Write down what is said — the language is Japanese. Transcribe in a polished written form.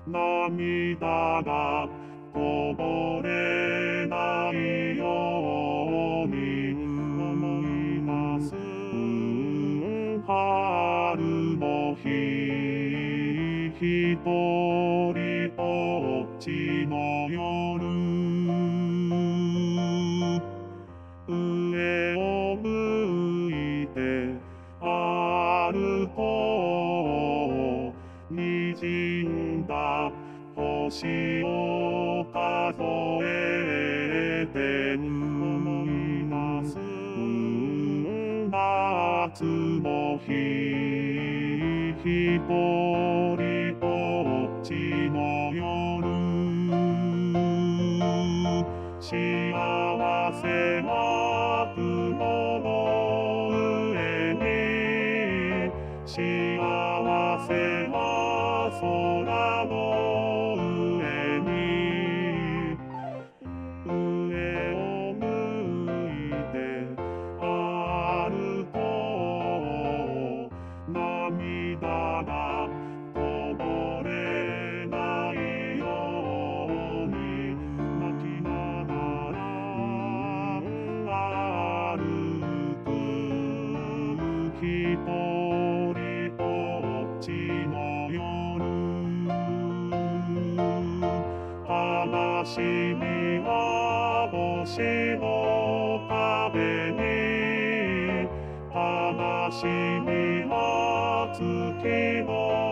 涙がこぼれないように思い出す春の日、ひとりぼっちの夜、上を向いて歩こう、滲んだ星を数えて思い出す夏の日、ひとりぼっちの夜、幸せは雲の上に、幸せは空の上に、上を向いて歩こう、涙がこぼれないように泣きながら歩く、ひとりぼっちの夜、悲しみは星の壁に、悲しみは月の